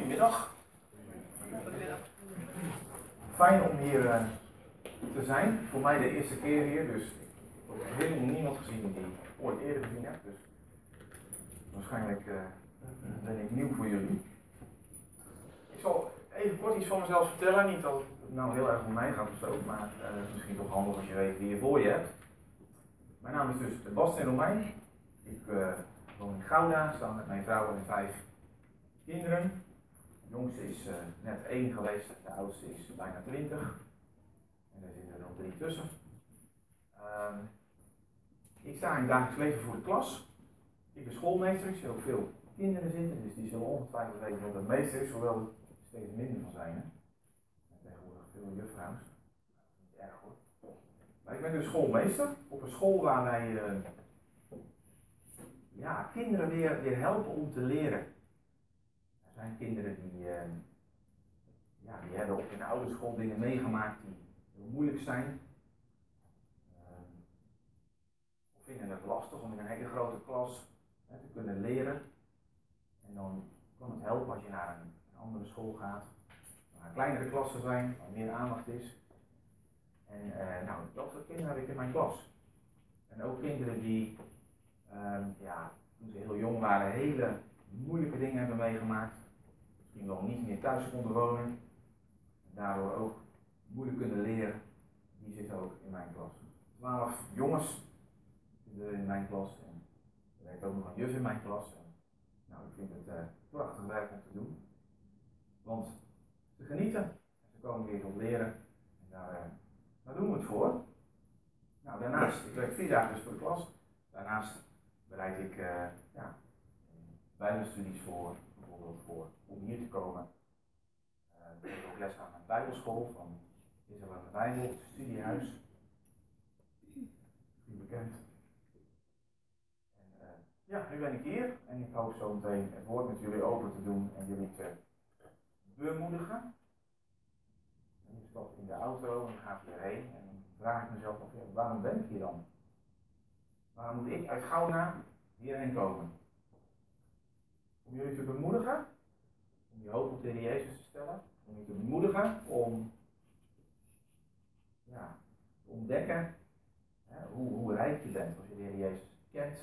Goedemiddag. Fijn om hier te zijn. Voor mij de eerste keer hier, dus ik heb helemaal niemand gezien die ooit eerder gezien heb. Dus waarschijnlijk ben ik nieuw voor jullie. Ik zal even kort iets van mezelf vertellen. Niet dat het nou heel erg om mij gaat of zo, maar het is misschien toch handig als je weet wie je voor je hebt. Mijn naam is dus Bastiaan Romein. Ik woon in Gouda, samen met mijn vrouw en 5 kinderen. De jongste is net 1 geweest, de oudste is bijna 20. En er zitten er nog 3 tussen. Ik sta in het dagelijks leven voor de klas. Ik ben schoolmeester, ik zie ook veel kinderen zitten, dus die zullen ongetwijfeld weten wat het meester is, hoewel er steeds minder van zijn. Hè? Tegenwoordig veel juffrouws. Dat is niet erg hoor. Maar ik ben dus schoolmeester op een school waar wij kinderen weer helpen om te leren. Er zijn kinderen die hebben op hun oude school dingen meegemaakt die heel moeilijk zijn. Of vinden het lastig om in een hele grote klas te kunnen leren. En dan kan het helpen als je naar een andere school gaat. Waar kleinere klassen zijn, waar meer aandacht is. En dat soort kinderen heb ik in mijn klas. En ook kinderen die toen ze heel jong waren hele moeilijke dingen hebben meegemaakt. Misschien wel niet meer thuis konden wonen. En daardoor ook moeilijk kunnen leren. Die zitten ook in mijn klas. 12 jongens zitten in mijn klas. En er werkt ook nog een juf in mijn klas. En, ik vind het prachtig werk om te doen. Want ze genieten. En ze komen weer tot leren. En daar doen we het voor. Daarnaast, ik werk 4 dagen dus voor de klas. Daarnaast bereid ik bijbelstudies voor, bijvoorbeeld om hier te komen. Ik heb ook les aan een bijbelschool van Israël en de Bijbel, het studiehuis. Misschien bekend. En nu ben ik hier en ik hoop zo meteen het woord met jullie open te doen en jullie te bemoedigen. En je stapt in de auto en gaat hierheen en dan vraag ik mezelf af, waarom ben ik hier dan? Waarom moet ik uit Gouda hierheen komen? Om jullie te bemoedigen, om je hoop op de Heer Jezus te stellen, om je te bemoedigen om te ontdekken hoe rijk je bent als je de Heer Jezus kent.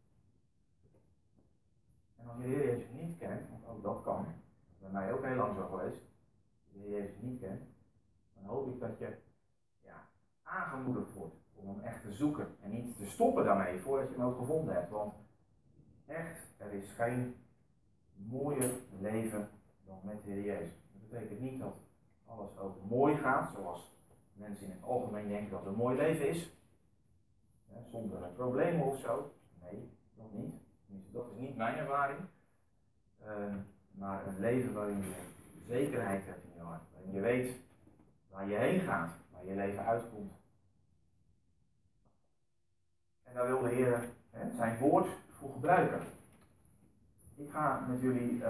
En als je de Heer Jezus niet kent, want ook dat kan, dat is bij mij ook heel lang zo geweest, als je de Heer Jezus niet kent, dan hoop ik dat je aangemoedigd wordt om hem echt te zoeken en niet te stoppen daarmee voordat je hem ook gevonden hebt. Want echt, er is geen mooier leven dan met de Heer Jezus. Dat betekent niet dat alles ook mooi gaat, zoals mensen in het algemeen denken dat het een mooi leven is. Zonder problemen of zo. Nee, dat niet. Dat is niet mijn ervaring. Maar een leven waarin je zekerheid hebt in je hart. Waarin je weet waar je heen gaat, waar je leven uitkomt. En daar wil de Heer zijn woord voor gebruiken. Ik ga met jullie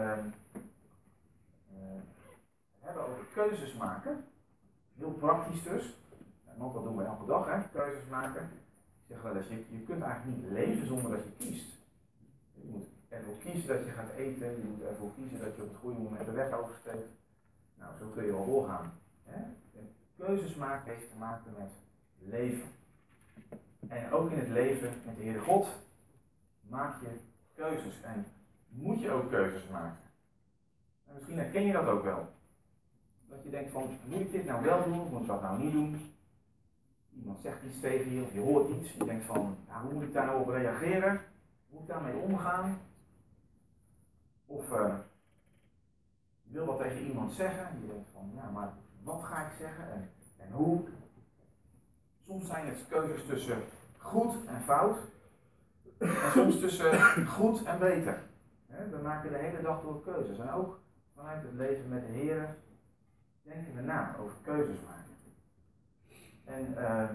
hebben over keuzes maken. Heel praktisch dus. Want dat doen we elke dag, keuzes maken. Ik zeg wel eens, je kunt eigenlijk niet leven zonder dat je kiest. Je moet ervoor kiezen dat je gaat eten. Je moet ervoor kiezen dat je op het goede moment de weg oversteekt. Zo kun je wel doorgaan. En keuzes maken heeft te maken met leven. En ook in het leven met de Heere God maak je keuzes. En moet je ook keuzes maken. En misschien herken je dat ook wel. Dat je denkt van, moet ik dit nou wel doen of moet ik dat nou niet doen? Iemand zegt iets tegen je of je hoort iets. Je denkt van, hoe moet ik daar nou op reageren? Hoe moet ik daarmee omgaan? Of je wil wat tegen iemand zeggen. En je denkt van, maar wat ga ik zeggen en hoe? Soms zijn het keuzes tussen goed en fout. En soms tussen goed en beter. We maken de hele dag door keuzes. En ook vanuit het leven met de Heer denken we na over keuzes maken. En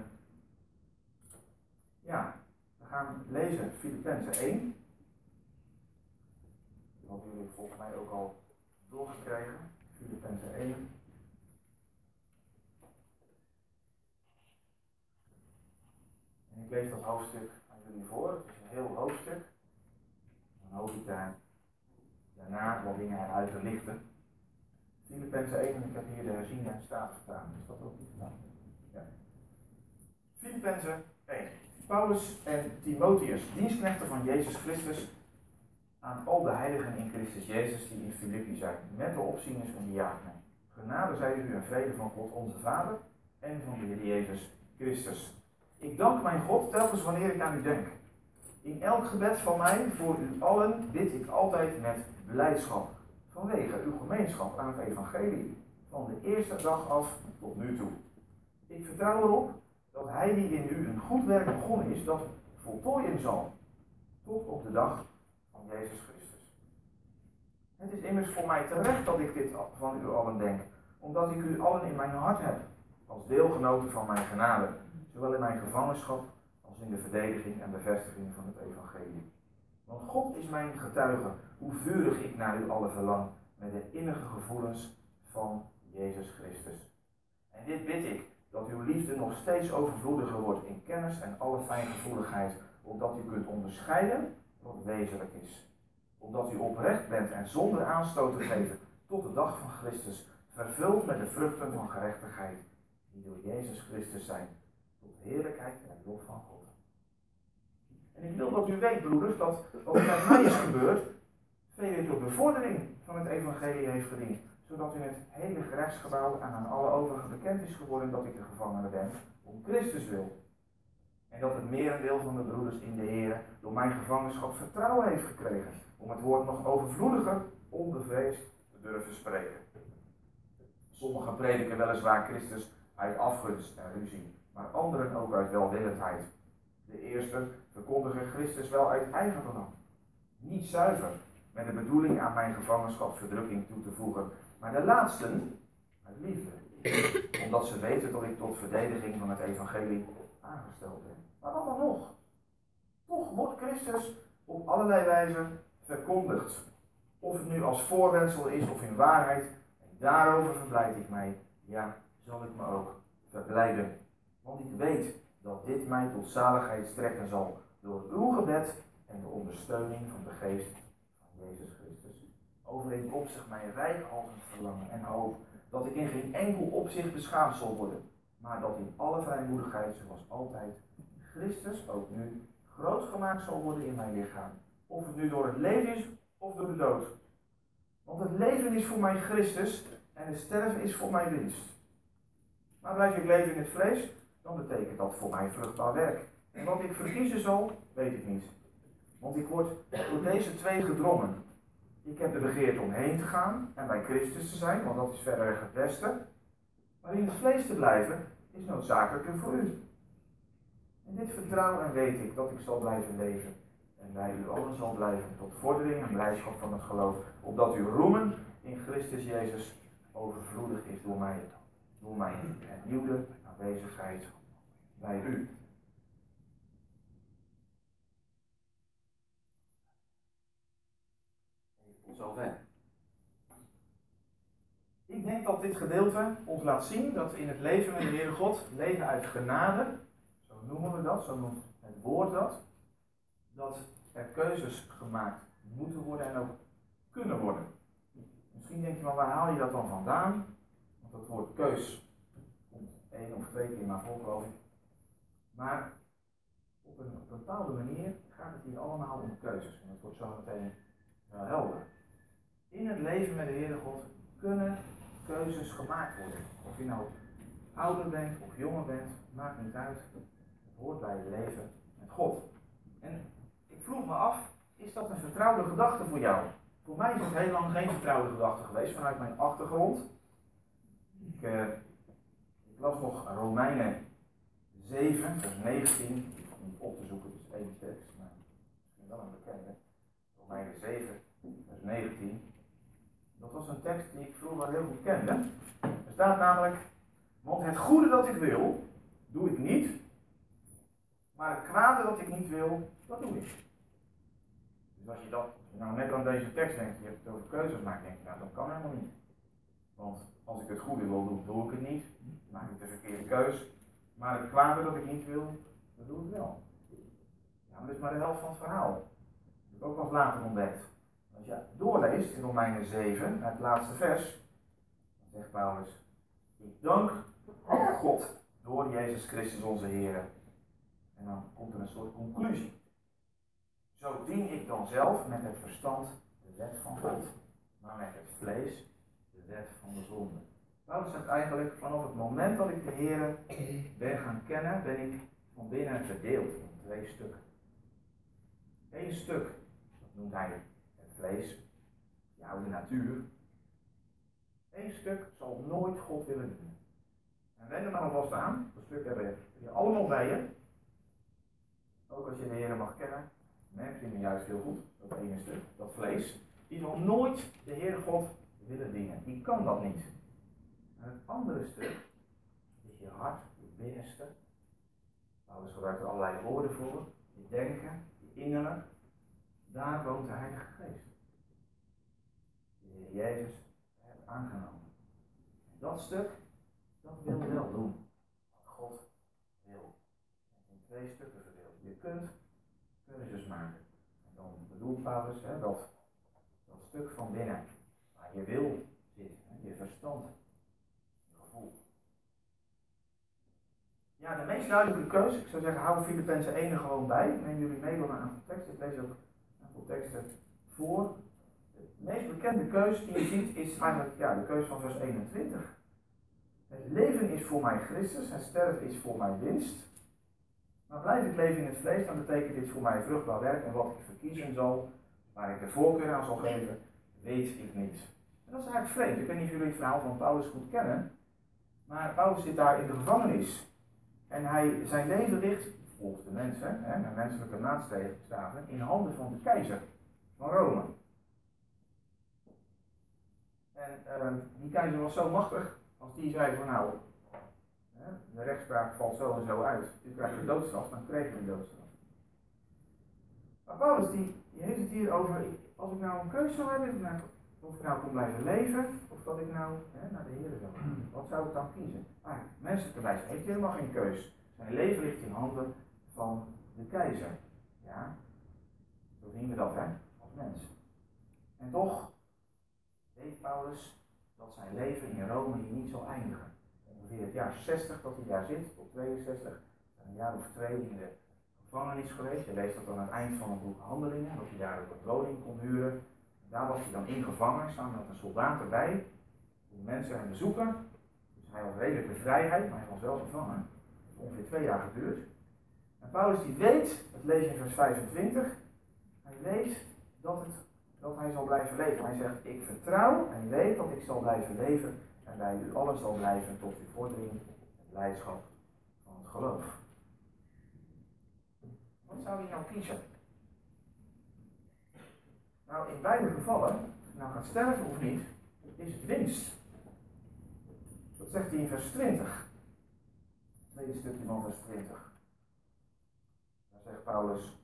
we gaan lezen Filippenzen 1. Dat hadden jullie volgens mij ook al doorgekregen. Filippenzen 1. En ik lees dat hoofdstuk aan jullie voor. Het is een heel hoofdstuk. Dan hoop ik daarna wat dingen eruit te lichten. Filippenzen 1, ik heb hier de herziene staatvertaling. Is dat ook niet gedaan? Ja. Filippenzen 1. Paulus en Timotheus, dienstknechten van Jezus Christus, aan al de heiligen in Christus Jezus die in Filippi zijn, met de opzieners en diakenen. Genade zij u en vrede van God onze Vader en van de Heer Jezus Christus. Ik dank mijn God telkens wanneer ik aan u denk. In elk gebed van mij voor u allen bid ik altijd met blijdschap, vanwege uw gemeenschap aan het evangelie, van de eerste dag af tot nu toe. Ik vertrouw erop dat hij die in u een goed werk begonnen is, dat voltooien zal, tot op de dag van Jezus Christus. Het is immers voor mij terecht dat ik dit van u allen denk, omdat ik u allen in mijn hart heb, als deelgenoten van mijn genade, zowel in mijn gevangenschap als in de verdediging en bevestiging van het evangelie. Want God is mijn getuige, hoe vurig ik naar u allen verlang, met de innige gevoelens van Jezus Christus. En dit bid ik, dat uw liefde nog steeds overvloediger wordt in kennis en alle fijngevoeligheid, opdat u kunt onderscheiden wat wezenlijk is. Opdat u oprecht bent en zonder aanstoot te geven tot de dag van Christus, vervuld met de vruchten van gerechtigheid, die door Jezus Christus zijn, tot heerlijkheid en lof van God. En ik wil dat u weet, broeders, dat wat met mij is gebeurd, vele tot bevordering van het evangelie heeft gediend, zodat in het hele gerechtsgebouw en aan alle overigen bekend is geworden dat ik een gevangene ben, om Christus wil. En dat het merendeel van de broeders in de Heer door mijn gevangenschap vertrouwen heeft gekregen, om het woord nog overvloediger, onbevreesd te durven spreken. Sommigen prediken weliswaar Christus uit afgunst en ruzie, maar anderen ook uit welwillendheid. De eerste verkondigen Christus wel uit eigen belang, niet zuiver, met de bedoeling aan mijn gevangenschap verdrukking toe te voegen, maar de laatsten uit liefde, omdat ze weten dat ik tot verdediging van het evangelie aangesteld ben. Maar wat dan nog? Toch wordt Christus op allerlei wijzen verkondigd. Of het nu als voorwendsel is of in waarheid, en daarover verblijd ik mij. Ja, zal ik me ook verblijden. Want ik weet dat dit mij tot zaligheid strekken zal door uw gebed en de ondersteuning van de geest van Jezus Christus. Overeenkomt zich mijn reikhalzend verlangen en hoop dat ik in geen enkel opzicht beschaamd zal worden, maar dat in alle vrijmoedigheid, zoals altijd, Christus ook nu groot gemaakt zal worden in mijn lichaam. Of het nu door het leven is of door de dood. Want het leven is voor mij Christus en het sterven is voor mij winst. Maar blijf ik leven in het vlees, dan betekent dat voor mij vruchtbaar werk. En wat ik verkiezen zal, weet ik niet. Want ik word door deze twee gedrongen. Ik heb de begeerte om heen te gaan en bij Christus te zijn, want dat is verreweg het beste. Maar in het vlees te blijven is noodzakelijker voor u. En dit vertrouw en weet ik dat ik zal blijven leven. En bij u allen zal blijven tot vordering en blijdschap van het geloof. Opdat uw roemen in Christus Jezus overvloedig is door mij. Door mijn hernieuwde aanwezigheid bij u. Tot zover. Ik denk dat dit gedeelte ons laat zien dat in het leven met de Heere God, leven uit genade, zo noemen we dat, zo noemt het woord dat er keuzes gemaakt moeten worden en ook kunnen worden. Misschien denk je, maar waar haal je dat dan vandaan? Want dat woord keus komt 1 of 2 keer maar voor, geloof ik. Maar op een bepaalde manier gaat het hier allemaal om keuzes. En dat wordt zo meteen helder. In het leven met de Heere God kunnen keuzes gemaakt worden. Of je nou ouder bent of jonger bent, maakt niet uit. Het hoort bij het leven met God. En ik vroeg me af, is dat een vertrouwde gedachte voor jou? Voor mij is het heel lang geen vertrouwde gedachte geweest vanuit mijn achtergrond. Ik las nog Romeinen 7, vers 19. Ik hoef niet op te zoeken, het is één tekst, maar misschien wel een bekende. Romeinen 7, vers 19. Dat was een tekst die ik vroeger heel goed kende. Er staat namelijk, want het goede dat ik wil, doe ik niet. Maar het kwade dat ik niet wil, dat doe ik. Dus als je nou net aan deze tekst denkt, je hebt het over keuzes maakt, denk je, nou dat kan helemaal niet. Want als ik het goede wil doen, doe ik het niet. Maak ik de verkeerde keus. Maar het kwade dat ik niet wil, dat doe ik wel. Ja, maar dat is maar de helft van het verhaal. Dat heb ik ook nog later ontdekt. Als je doorleest in Romeinen 7, het laatste vers, zegt Paulus, ik dank God door Jezus Christus onze Heer. En dan komt er een soort conclusie. Zo dien ik dan zelf met het verstand de wet van God, maar met het vlees de wet van de zonde. Paulus zegt eigenlijk, vanaf het moment dat ik de Heer ben gaan kennen, ben ik van binnen verdeeld in 2 stukken. 1 stuk, dat noemt hij het vlees, de oude natuur. 1 stuk zal nooit God willen dienen. En wend er maar alvast aan, dat stuk heb je allemaal bij je. Ook als je de Heer mag kennen, merk je me juist heel goed, dat ene stuk, dat vlees. Die zal nooit de Heer God willen dienen. Die kan dat niet. En het andere stuk is je hart, je binnenste. Paulus gebruikt er allerlei woorden voor. Je denken, je innerlijk. Daar woont de Heilige Geest. De Heer Jezus hebt aangenomen. En dat stuk, dat wil wel doen wat God wil. In 2 stukken verdeeld. Je kunt keuzes maken. En dan bedoelt Paulus dat stuk van binnen, waar je wil zit, je verstand, je gevoel. Ja, de meest duidelijke keuze, ik zou zeggen, hou Filippenzen 1 er gewoon bij. Neem jullie mee door een aantal teksten, ik lees ook een aantal teksten voor. De meest bekende keuze die je ziet is eigenlijk de keuze van vers 21. Het leven is voor mij Christus, het sterven is voor mij winst. Maar blijf ik leven in het vlees, dan betekent dit voor mij vruchtbaar werk en wat ik verkiezen zal, waar ik de voorkeur aan zal geven, weet ik niet. En dat is eigenlijk vreemd. Ik weet niet of jullie het verhaal van Paulus goed kennen, maar Paulus zit daar in de gevangenis. En zijn leven ligt, volgens de mensen, met menselijke maatstaven, in handen van de keizer van Rome. En die keizer was zo machtig, als die zei van nou, de rechtspraak valt zo en zo uit, u krijgt de doodstraf, dan kreeg je de doodstraf. Maar Paulus die heeft het hier over, als ik nou een keuze zou hebben, of ik nou kon blijven leven, of dat ik nou naar de Heer zou gaan. Wat zou ik dan kiezen? Maar menselijke wijze heeft helemaal geen keus. Zijn leven ligt in handen van de keizer. Ja, zo zien we dat als mens. En toch weet Paulus dat zijn leven in Rome hier niet zal eindigen. Ongeveer het jaar 60 dat hij daar zit, tot 62, een jaar of 2 in de gevangenis geweest. Je leest dat aan het eind van het boek Handelingen, dat hij daar ook een woning kon huren. Daar was hij dan ingevangen, samen met een soldaat erbij, om mensen hem bezoeken. Dus hij had redelijke vrijheid, maar hij was wel gevangen. Het heeft ongeveer 2 jaar geduurd. En Paulus die weet, dat lees je in vers 25, hij weet dat hij zal blijven leven. Hij zegt, ik vertrouw en weet dat ik zal blijven leven en bij u allen zal blijven tot de vordering en blijdschap van het geloof. Wat zou hij nou kiezen? Nou, in beide gevallen, of hij nou gaat sterven of niet, is het winst. Dat zegt hij in vers 20. Het tweede stukje van vers 20. Daar zegt Paulus,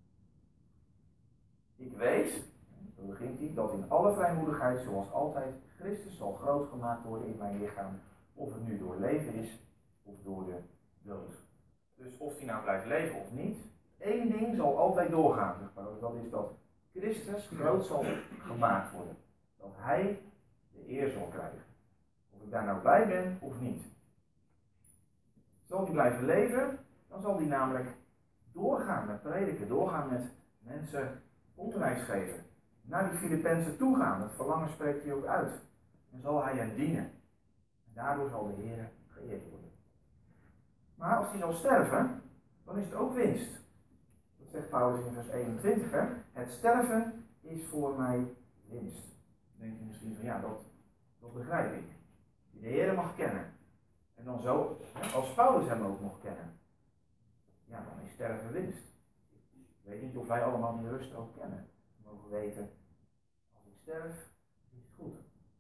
ik weet, zo begint hij, dat in alle vrijmoedigheid zoals altijd Christus zal groot gemaakt worden in mijn lichaam, of het nu door leven is of door de dood. Dus of hij nou blijft leven of niet, 1 ding zal altijd doorgaan, zegt Paulus, dat is dat Christus groot zal gemaakt worden. Dat hij de eer zal krijgen. Of ik daar nou bij ben of niet. Zal hij blijven leven, dan zal hij namelijk doorgaan met prediken, doorgaan met mensen onderwijs geven. Naar die Filippenzen toe gaan, dat verlangen spreekt hij ook uit. Dan zal hij hen dienen. En daardoor zal de Heer geëerd worden. Maar als hij zal sterven, dan is het ook winst. Dat zegt Paulus in vers 21. Het sterven is voor mij winst. Dan denk je misschien van ja, dat begrijp ik. Die de Heer mag kennen. En dan zo, als Paulus hem ook mocht kennen. Ja, dan is sterven winst. Ik weet niet of wij allemaal die rust ook kennen. We mogen weten, als ik sterf, is het goed.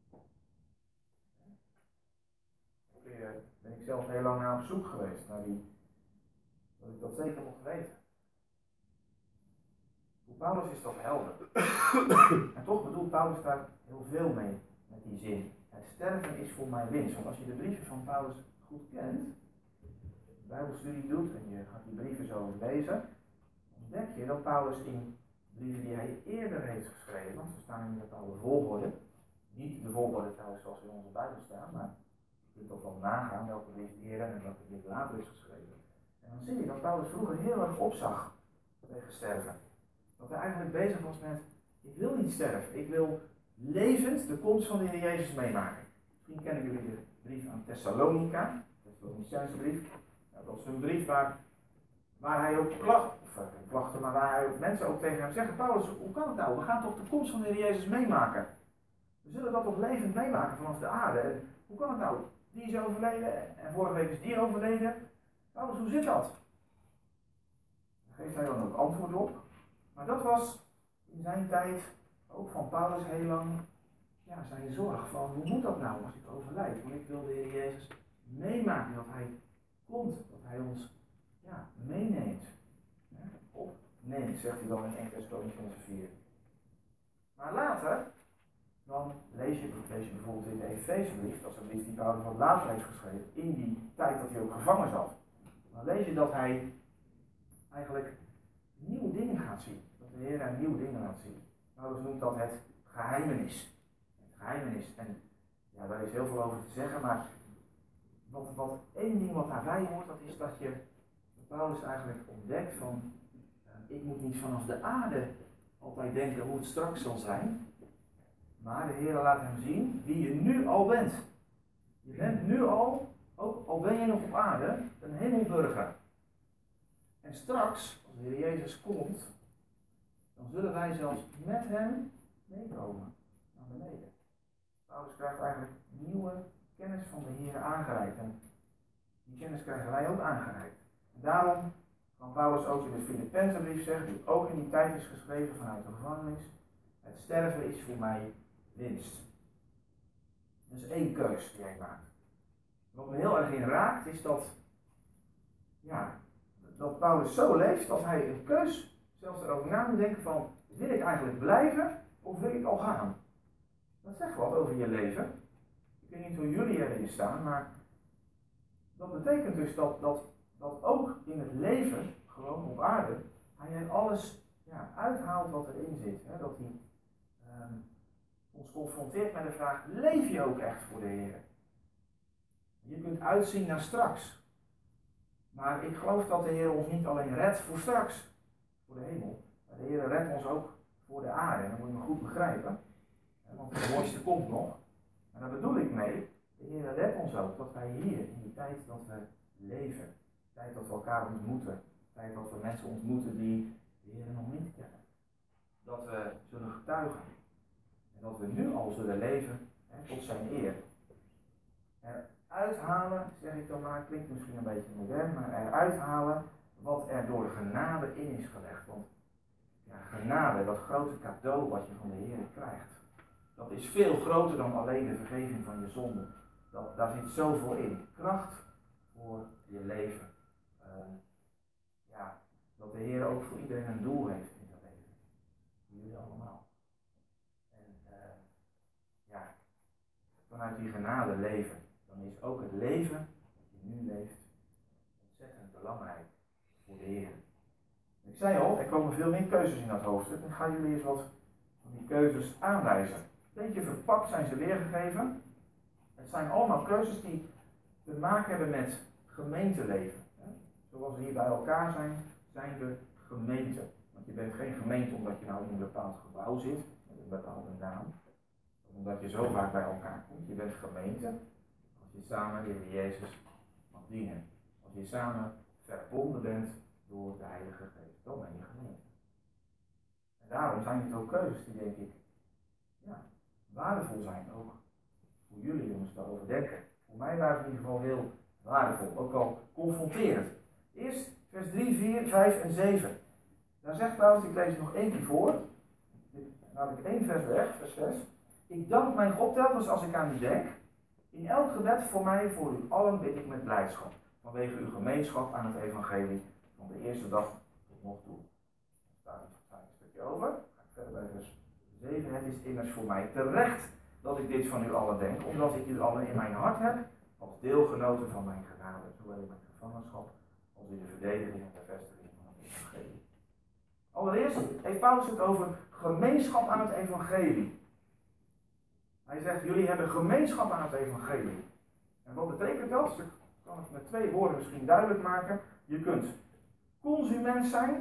Daar ben ik zelf heel lang naar op zoek geweest, naar dat ik dat zeker mocht weten. Voor Paulus is dat helder. En toch bedoelt Paulus daar heel veel mee, met die zin. Het sterven is voor mij winst. Want als je de brieven van Paulus goed kent, bijbelstudie doet en je gaat die brieven zo lezen, ontdek je dat Paulus in brieven die hij eerder heeft geschreven, want ze staan in een bepaalde volgorde, Niet de volgorde trouwens zoals in onze Bijbel staan, maar je kunt toch wel nagaan welke brief eerder en welke brief later is geschreven. En dan zie je dat Paulus vroeger heel erg opzag tegen sterven. Dat hij eigenlijk bezig was met, ik wil niet sterven, ik wil levend de komst van de Heer Jezus meemaken. Misschien kennen jullie de brief aan Thessalonica, de Thessalonicense brief. Nou, dat is een brief waar hij ook klachten, maar waar hij ook mensen ook tegen hem zeggen, Paulus, hoe kan het nou? We gaan toch de komst van de Heer Jezus meemaken? We zullen dat toch levend meemaken vanaf de aarde? En hoe kan het nou? Die is overleden en vorige week is die overleden. Paulus, hoe zit dat? Daar geeft hij dan ook antwoord op. Maar dat was in zijn tijd, ook van Paulus heel lang, zijn zorg van, hoe moet dat nou als ik overlijd? Want ik wil de Heer Jezus meemaken, dat hij komt, dat hij ons meeneemt. Opneemt, zegt hij dan in 1 Thessalonicense 4. Maar later, dan lees je bijvoorbeeld in de Efezebrief, dat is een brief die Paulus wat later heeft geschreven, in die tijd dat hij ook gevangen zat. Dan lees je dat hij eigenlijk nieuwe dingen gaat zien. Dat de Heer hem nieuwe dingen laat zien. Paulus noemt dat het geheimenis. Het geheimenis. En daar is heel veel over te zeggen, maar wat één ding wat daarbij hoort, dat is dat Paulus eigenlijk ontdekt van, ik moet niet vanaf de aarde altijd denken hoe het straks zal zijn, maar de Heer laat hem zien wie je nu al bent. Je bent nu al, ook al ben je nog op aarde, een hemelburger. En straks, als de Heer Jezus komt, dan zullen wij zelfs met hem meekomen naar beneden. Paulus krijgt eigenlijk nieuwe kennis van de Heer aangereikt. En die kennis krijgen wij ook aangereikt. En daarom kan Paulus ook in de Filippenzenbrief zeggen, die ook in die tijd is geschreven vanuit de gevangenis, het sterven is voor mij winst. Dat is één keus die hij maakt. Wat me heel erg in raakt is dat Paulus zo leeft dat hij een keus zelfs erover na moet denken van, wil ik eigenlijk blijven of wil ik al gaan? Dat zegt wat over je leven. Ik weet niet hoe jullie erin staan, maar dat betekent dus dat ook in het leven, gewoon op aarde, hij alles uithaalt wat erin zit. Hè? Dat hij ons confronteert met de vraag, leef je ook echt voor de Heer? Je kunt uitzien naar straks. Maar ik geloof dat de Heer ons niet alleen redt voor straks, voor de hemel. Maar de Heer redt ons ook voor de aarde. En dat moet je me goed begrijpen. Want het mooiste komt nog. En daar bedoel ik mee, de Heer redt ons ook dat wij hier, in die tijd dat we leven, de tijd dat we elkaar ontmoeten, de tijd dat we mensen ontmoeten die de Heer nog niet kennen, dat we zullen getuigen. En dat we nu al zullen leven tot zijn eer. Eruit halen, zeg ik dan maar, klinkt misschien een beetje modern, maar eruit halen wat er door genade in is gelegd. Want genade, dat grote cadeau wat je van de Heer krijgt, dat is veel groter dan alleen de vergeving van je zonde. Daar zit zoveel in. Kracht voor je leven. Dat de Heer ook voor iedereen een doel heeft in zijn leven. Voor jullie allemaal. En vanuit die genade leven, dan is ook het leven dat je nu leeft ontzettend belangrijk voor de Heer. Ik zei al, er komen veel meer keuzes in dat hoofdstuk. En ga jullie eens wat van die keuzes aanwijzen. Een beetje verpakt zijn ze weergegeven. Het zijn allemaal keuzes die te maken hebben met gemeenteleven. Zoals we hier bij elkaar zijn we gemeente. Want je bent geen gemeente omdat je nou in een bepaald gebouw zit, met een bepaalde naam. Omdat je zo vaak bij elkaar komt. Je bent gemeente als je samen de Heer Jezus mag dienen. Als je samen verbonden bent door de Heilige Geest. Dan ben je gemeente. En daarom zijn het ook keuzes die, denk ik, waardevol zijn. Ook voor jullie jongens daarover denken. Voor mij waren ze in ieder geval heel waardevol. Ook al confronterend. Eerst vers 3, 4, 5 en 7. Daar zegt Paulus, ik lees het nog één keer voor. Dan laat ik één vers weg, vers 6. Ik dank mijn God telkens als ik aan u denk. In elk gebed voor mij, voor u allen, bid ik met blijdschap. Vanwege uw gemeenschap aan het evangelie van de eerste dag tot nog toe. Daar staat een stukje over. Ga ik verder bij vers 7. Het is immers voor mij terecht dat ik dit van u allen denk, omdat ik u allen in mijn hart heb, als deelgenoten van mijn genade, zowel in mijn gevangenschap als in de verdediging en de vestiging van het evangelie. Allereerst heeft Paulus het over gemeenschap aan het evangelie. Hij zegt, jullie hebben gemeenschap aan het evangelie. En wat betekent dat? Ik kan het met 2 woorden misschien duidelijk maken. Je kunt consument zijn,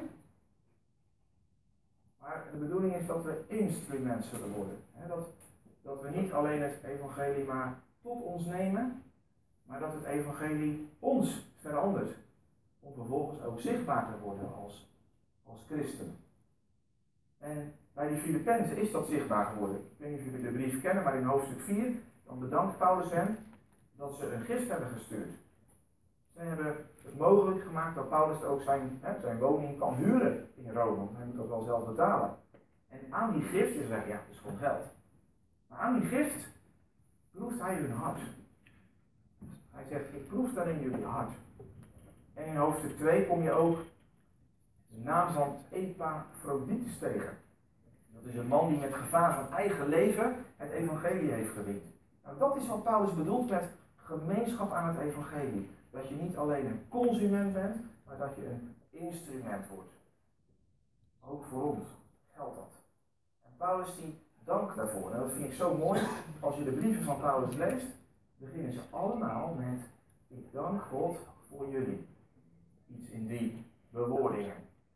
maar de bedoeling is dat we instrument zullen worden. Dat we niet alleen het evangelie maar tot ons nemen, maar dat het evangelie ons verandert. Om vervolgens ook zichtbaar te worden als christen. En bij die Filippenzen is dat zichtbaar geworden. Ik weet niet of jullie de brief kennen, maar in hoofdstuk 4, dan bedankt Paulus hen dat ze een gift hebben gestuurd. Ze hebben het mogelijk gemaakt dat Paulus ook zijn woning kan huren in Rome, want hij moet dat wel zelf betalen. En aan die gift, je zegt, ja, het is gewoon geld. Maar aan die gift proeft hij hun hart. Hij zegt, ik proef daarin jullie hart. En in hoofdstuk 2 kom je ook de naam van Epaphroditus tegen. Dat is een man die met gevaar van eigen leven het evangelie heeft gediend. Nou, dat is wat Paulus bedoelt met gemeenschap aan het evangelie. Dat je niet alleen een consument bent, maar dat je een instrument wordt. Ook voor ons geldt dat. En Paulus die dankt daarvoor. En dat vind ik zo mooi. Als je de brieven van Paulus leest, beginnen ze allemaal met: ik dank God voor jullie. Iets in die bewoordingen.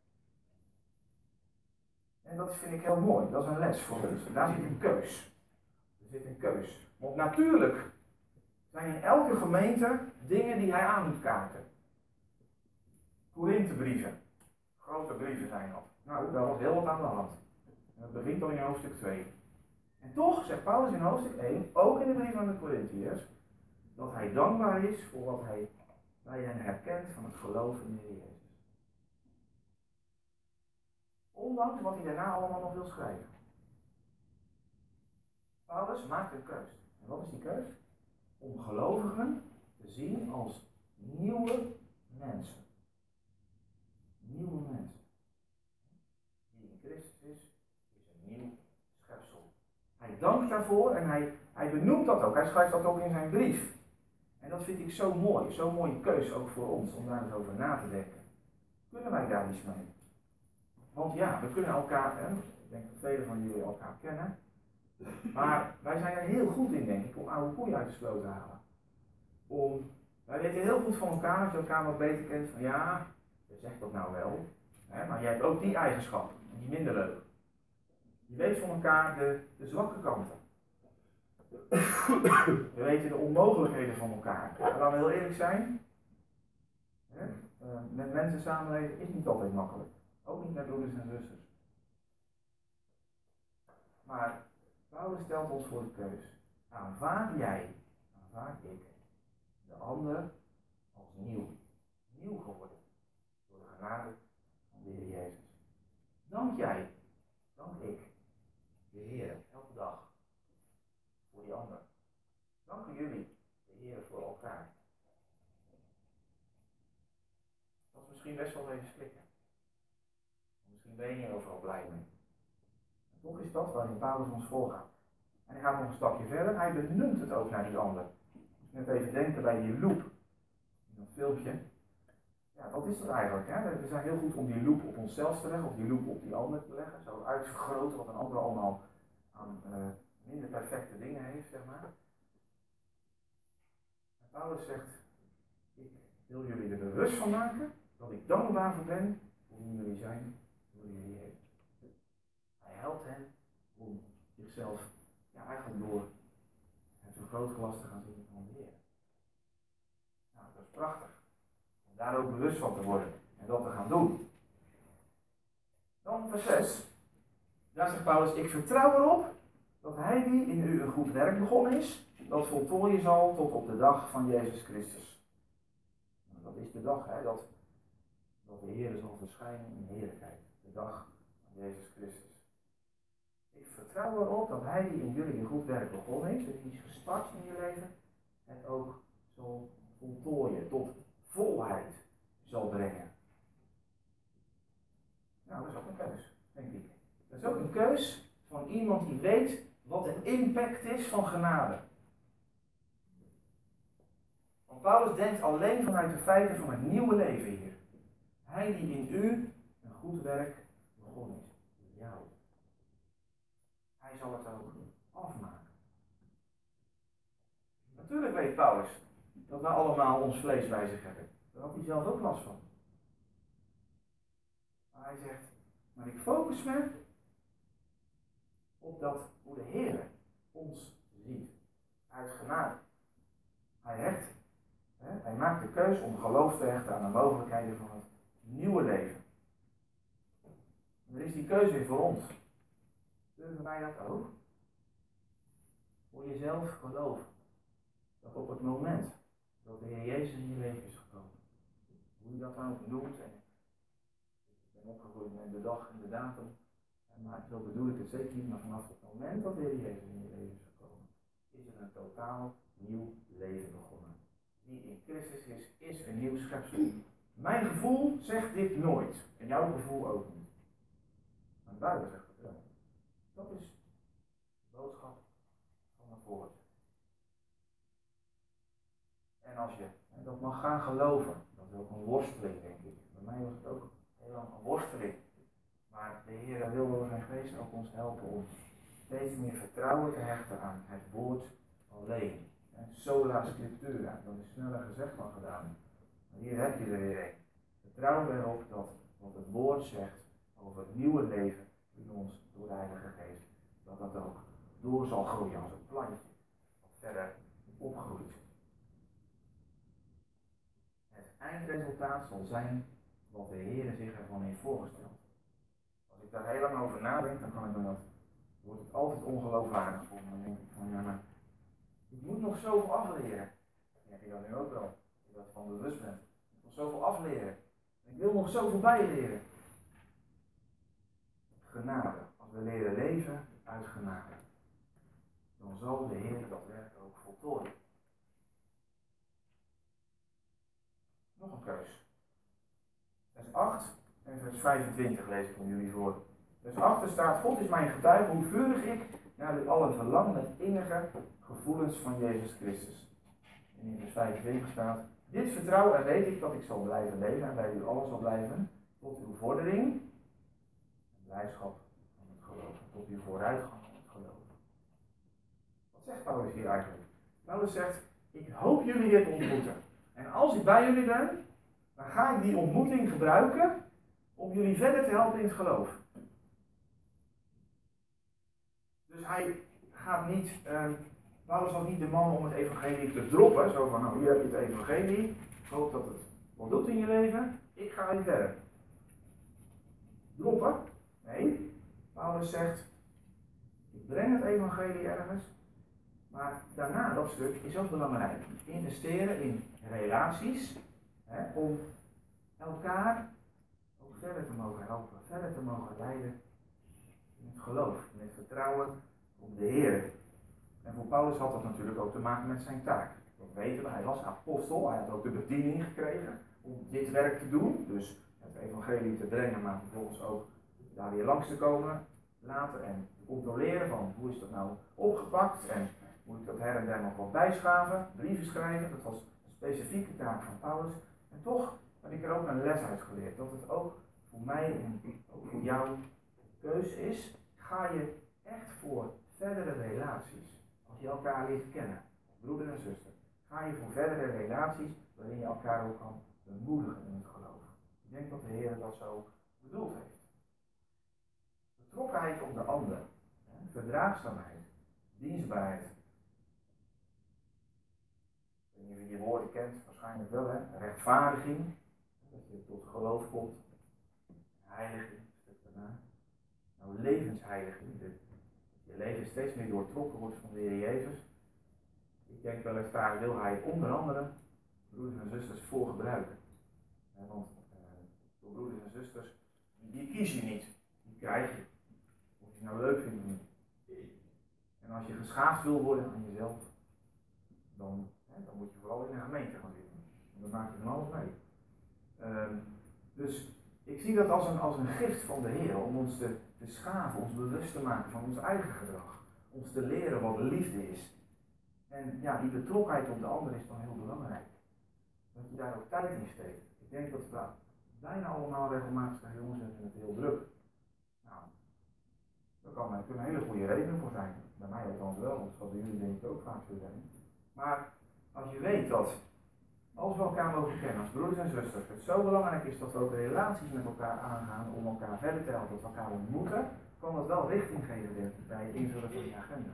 En dat vind ik heel mooi. Dat is een les voor ons. Daar zit een keus. Er zit een keus. Want natuurlijk zijn in elke gemeente dingen die hij aan moet kaarten. Korinthebrieven. Grote brieven zijn dat. Nou, daar was heel wat aan de hand. En dat begint al in hoofdstuk 2. En toch zegt Paulus in hoofdstuk 1, ook in de brief aan de Korinthiërs, dat hij dankbaar is voor wat hij bij hen herkent van het geloof in de Heer Jezus. Ondanks wat hij daarna allemaal nog wil schrijven. Paulus maakt een keus. En wat is die keus? Om gelovigen te zien als nieuwe mensen. Nieuwe mensen. Die in Christus is een nieuw schepsel. Hij dankt daarvoor en hij benoemt dat ook. Hij schrijft dat ook in zijn brief. En dat vind ik zo mooi. Zo'n mooie keus ook voor ons om daar eens over na te denken. Kunnen wij daar iets mee? Want ja, we kunnen elkaar, ik denk dat velen van jullie elkaar kennen. Maar wij zijn er heel goed in, denk ik, om oude koeien uit de sloot te halen. Wij weten heel goed van elkaar, als je elkaar wat beter kent, van ja, je zegt dat nou wel, maar jij hebt ook die eigenschap, die minder leuk. Je weet van elkaar de zwakke kanten. We weten de onmogelijkheden van elkaar. En laten we heel eerlijk zijn, met mensen samenleven is niet altijd makkelijk. Ook niet met broeders en zusters. Maar Paulus stelt ons voor de keus. Aanvaard jij, aanvaard ik, de ander als nieuw. Nieuw geworden. Door de genade van de Heer Jezus. Dank jij, dank ik, de Heer, elke dag. Voor die ander. Danken jullie, de Heer, voor elkaar. Dat is misschien best wel even slikken. Misschien ben je niet overal blij mee. En toch is dat waarin Paulus ons voorgaat. En hij gaat nog een stapje verder. Hij benoemt het ook naar die ander. Dus net even denken bij die loop. In dat filmpje. Ja, wat is dat eigenlijk? Hè? We zijn heel goed om die loop op onszelf te leggen. Of die loop op die ander te leggen. Zo uitvergroten wat een ander allemaal aan minder perfecte dingen heeft, zeg maar. En Paulus zegt: ik wil jullie er bewust van maken dat ik dankbaar voor ben voor wie jullie zijn door de Heer Jezus. Hij helpt hen om zichzelf, eigenlijk door het vergrootglas te gaan zien van de Heer. Nou, dat is prachtig. Om daar ook bewust van te worden en dat te gaan doen. Dan vers 6. Daar zegt Paulus: ik vertrouw erop dat hij die in u een goed werk begonnen is, dat voltooien zal tot op de dag van Jezus Christus. Nou, dat is de dag, dat de Heer zal verschijnen in heerlijkheid. De dag van Jezus Christus. Ik vertrouw erop dat hij die in jullie een goed werk begonnen is, dus die is gestart in je leven, het ook zal voltooien, tot volheid zal brengen. Nou, dat is ook een keus, denk ik. Dat is ook een keus van iemand die weet wat de impact is van genade. Want Paulus denkt alleen vanuit de feiten van het nieuwe leven hier. Hij die in u een goed werk begonnen is. In jou. Hij zal het ook afmaken. Natuurlijk weet Paulus dat we allemaal ons vlees bij zich hebben. Daar had hij zelf ook last van. Maar hij zegt, maar ik focus me op dat hoe de Heer ons ziet. Uit genade. Hij maakt de keus om geloof te hechten aan de mogelijkheden van het nieuwe leven. En er is die keuze weer voor ons. Durven wij dat ook? Voor jezelf geloven. Dat op het moment dat de Heer Jezus in je leven is gekomen. Hoe je dat dan ook noemt. En ik ben opgegroeid met de dag en de datum. Maar zo bedoel ik het zeker niet. Maar vanaf het moment dat de Heer Jezus in je leven is gekomen. Is er een totaal nieuw leven begonnen. Wie in Christus is een nieuw schepsel. Mijn gevoel zegt dit nooit. En jouw gevoel ook niet. Maar de Bijbel zegt het wel. Dat is de boodschap van het woord. En als je dat mag gaan geloven, dat is ook een worsteling, denk ik. Bij mij was het ook heel lang een worsteling. Maar de Heer wil door zijn geest ook ons helpen om steeds meer vertrouwen te hechten aan het woord alleen. Sola scriptura, dat is sneller gezegd dan gedaan. Maar hier heb je er weer een. Vertrouw erop dat wat het woord zegt over het nieuwe leven in ons door de Heilige Geest, dat dat ook door zal groeien als een plantje, wat verder opgroeit. Het eindresultaat zal zijn wat de Heer zich ervan heeft voorgesteld. Als ik daar heel lang over nadenk, dan kan ik dan wordt het altijd ongeloofwaardig voor me. Dan denk ik van ja, maar ik moet nog zoveel afleren. Dan heb je dat nu ook wel, als je dat van bewust bent. Ik moet nog zoveel afleren. Ik wil nog zoveel bijleren. Genade. Als we leren leven uit genade, dan zal de Heer dat werk ook voltooien. Nog een keus. Vers 8 en vers 25 lees ik van jullie voor. Vers 8 staat, God is mijn getuige hoe vurig ik naar u allen verlang met innige gevoelens van Jezus Christus. En in vers 25 staat, dit vertrouwen en weet ik dat ik zal blijven leven en bij u allen zal blijven, tot uw vordering en blijdschap van het geloof, tot uw vooruitgang van het geloof. Wat zegt Paulus hier eigenlijk? Paulus zegt, ik hoop jullie weer te ontmoeten. En als ik bij jullie ben, dan ga ik die ontmoeting gebruiken om jullie verder te helpen in het geloof. Dus hij gaat niet, Paulus was niet de man om het evangelie te droppen. Zo van, nou hier heb je het evangelie. Ik hoop dat het wat doet in je leven. Ik ga weer verder. Droppen? Nee. Paulus zegt, ik breng het evangelie ergens. Maar daarna, dat stuk, is ook belangrijk. Investeren in relaties. Om elkaar ook verder te mogen helpen. Verder te mogen leiden in het geloof. In het vertrouwen op de Heer. En voor Paulus had dat natuurlijk ook te maken met zijn taak. Dat weten we, hij was apostel, hij had ook de bediening gekregen om dit werk te doen. Dus het evangelie te brengen, maar vervolgens ook daar weer langs te komen later en te controleren van hoe is dat nou opgepakt en moet ik dat her en der nog wat bijschaven, brieven schrijven. Dat was een specifieke taak van Paulus. En toch heb ik er ook een les uit geleerd, dat het ook voor mij en ook voor jou keus is, ga je echt voor verdere relaties. Als je elkaar leert kennen, broeder en zuster, ga je voor verdere relaties waarin je elkaar ook kan bemoedigen in het geloof. Ik denk dat de Heer dat zo bedoeld heeft. Betrokkenheid op de ander, verdraagzaamheid, dienstbaarheid. Ik weet niet of je die woorden kent, waarschijnlijk wel, hè? Rechtvaardiging, dat je tot geloof komt, heiliging, een stuk daarna. Nou, levensheiliging, dat je leven steeds meer doortrokken wordt van de Heer Jezus. Ik denk wel eens daar wil hij onder andere broeders en zusters voor gebruiken. Want door broeders en zusters, die kies je niet, die krijg je. Of je het nou leuk vindt of niet. En als je geschaafd wil worden aan jezelf, dan moet je vooral in een gemeente gaan zitten. En dan maak je van alles mee. Dus ik zie dat als een gift van de Heer om ons te schaven, ons bewust te maken van ons eigen gedrag. Ons te leren wat liefde is. En ja, die betrokkenheid op de ander is dan heel belangrijk. Dat je daar ook tijd in steekt. Ik denk dat we bijna allemaal regelmatig zeggen, jongens, we hebben het heel druk. Nou, daar kunnen hele goede redenen voor zijn. Bij mij althans wel, want dat zal bij jullie denk ik ook vaak zo zijn. Maar als je weet dat, als we elkaar mogen kennen als broeders en zusters, het zo belangrijk is dat we ook relaties met elkaar aangaan om elkaar verder te helpen, dat we elkaar ontmoeten, kan dat wel richting geven bij het invullen van je agenda.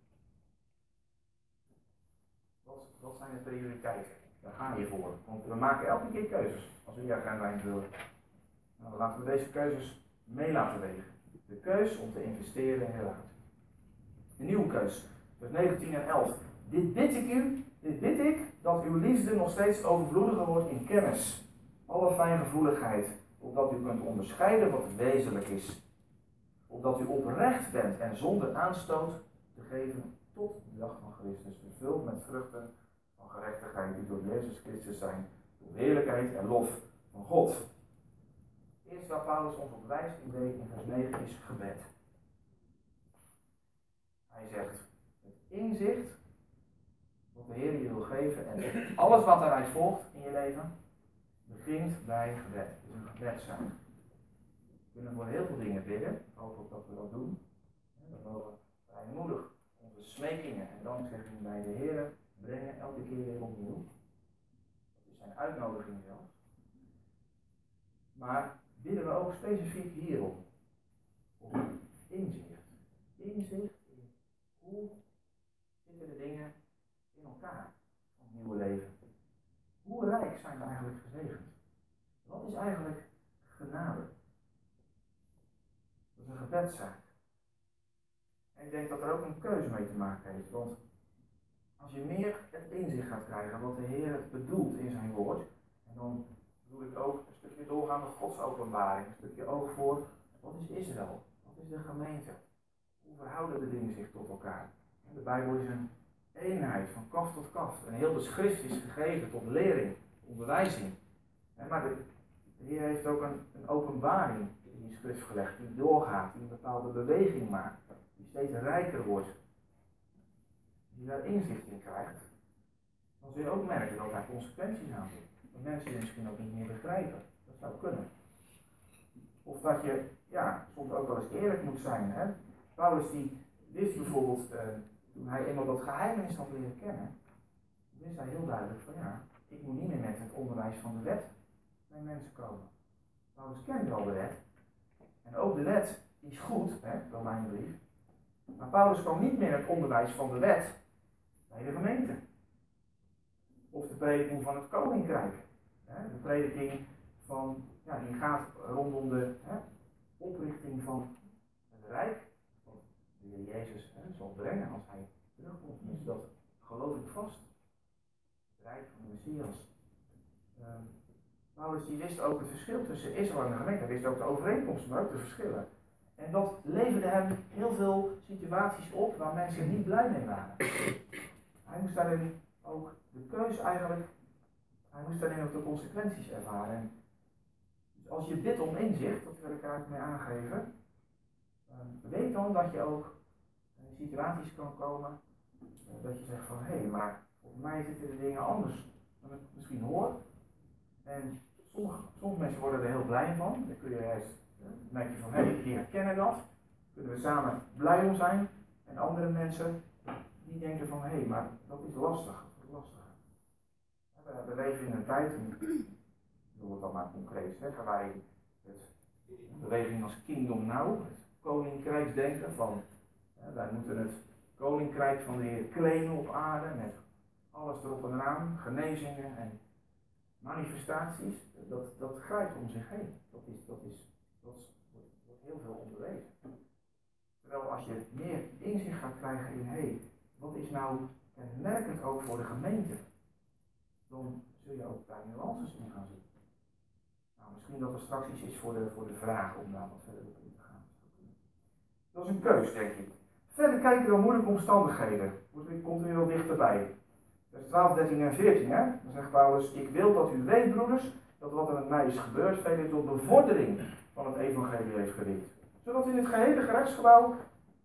Wat zijn de prioriteiten? Daar ga je voor. Want we maken elke keer keuzes als we die agenda invullen. Nou, laten we deze keuzes mee laten wegen. De keus om te investeren in relatie. Een nieuwe keus. Vers 19 en 11. Dit bid ik, dat uw liefde nog steeds overvloediger wordt in kennis. Alle fijngevoeligheid, opdat u kunt onderscheiden wat wezenlijk is. Opdat u oprecht bent en zonder aanstoot te geven tot de dag van Christus. Vervuld met vruchten van gerechtigheid die door Jezus Christus zijn. Door heerlijkheid en lof van God. Eerst waar Paulus ons op wijst in vers 9 is gebed. Hij zegt, het inzicht wat de Heer je wil geven en alles wat daaruit volgt in je leven, begint bij gebed. Het is een gebedszaak. We kunnen voor heel veel dingen bidden, ik hoop ook dat we dat doen. Dan mogen we vrijmoedig onze smekingen en dankzeggingen bij de Heer brengen, elke keer weer opnieuw. Dat is zijn uitnodiging zelfs. Maar bidden we ook specifiek hierom. Om inzicht. Inzicht in hoe zitten de dingen in elkaar van het nieuwe leven. Hoe rijk zijn we eigenlijk gezegend? Wat is eigenlijk genade? Dat is een gebedszaak. En ik denk dat er ook een keuze mee te maken heeft. Want als je meer het inzicht gaat krijgen wat de Heer bedoelt in zijn woord. En dan bedoel ik ook een stukje doorgaande godsopenbaring. Een stukje oog voor wat is Israël? Wat is de gemeente? Hoe verhouden de dingen zich tot elkaar? De Bijbel is een eenheid van kaft tot kaft. En heel de schrift is gegeven tot lering, onderwijzing. Maar de Heer heeft ook een openbaring in die schrift gelegd, die doorgaat, die een bepaalde beweging maakt, die steeds rijker wordt. Die daar inzicht in krijgt. Dan zul je ook merken dat daar consequenties aan zitten. Dat mensen je misschien ook niet meer begrijpen. Dat zou kunnen. Of dat je, soms ook wel eens eerlijk moet zijn. Hè? Paulus die wist bijvoorbeeld, toen hij eenmaal dat geheimenis had leren kennen, wist hij heel duidelijk van ik moet niet meer met het onderwijs van de wet bij mensen komen. Paulus kende al de wet. En ook de wet is goed, Romeinenbrief. Maar Paulus kwam niet meer het onderwijs van de wet bij de gemeente. Of de prediking van het koninkrijk. De prediking van, die gaat rondom de oprichting van het rijk. Wat de Heer Jezus zal brengen als hij terugkomt. Dus dat geloof ik vast. Het rijk van de Messias. Paulus die wist ook het verschil tussen Israël en de gemeente. Hij wist ook de overeenkomsten, maar ook de verschillen. En dat leverde hem heel veel situaties op waar mensen niet blij mee waren. Hij moest daarin ook de keus eigenlijk, hij moest daarin ook de consequenties ervaren. En dus als je bidt om inzicht, dat wil ik eigenlijk mee aangeven, weet dan dat je ook in situaties kan komen dat je zegt van maar volgens mij zitten de dingen anders dan ik misschien hoor. En sommige mensen worden er heel blij van. Dan kun je juist merk je van die herkennen dat. Kunnen we samen blij om zijn. En andere mensen die denken van maar dat is lastig. We leven in een tijd, en ik wil het dan maar concreet zeggen, waarin de beweging als Kingdom Now, het koninkrijksdenken van wij moeten het koninkrijk van de Heer claimen op aarde met alles erop en eraan, genezingen en manifestaties, dat grijpt om zich heen. Dat wordt heel veel onderwezen. Terwijl als je meer inzicht gaat krijgen in wat is nou kenmerkend ook voor de gemeente, dan zul je ook daar nuances in gaan zien. Nou, misschien dat er straks iets is voor de vraag om daar wat verder op in te gaan. Dat is een keus, denk ik. Verder kijken dan moeilijke omstandigheden. Komt er weer wel dichterbij. Vers 12, 13 en 14, dan zegt Paulus, ik wil dat u weet, broeders, dat wat er met mij is gebeurd, velen tot bevordering van het evangelie heeft gediend. Zodat in het gehele gerechtsgebouw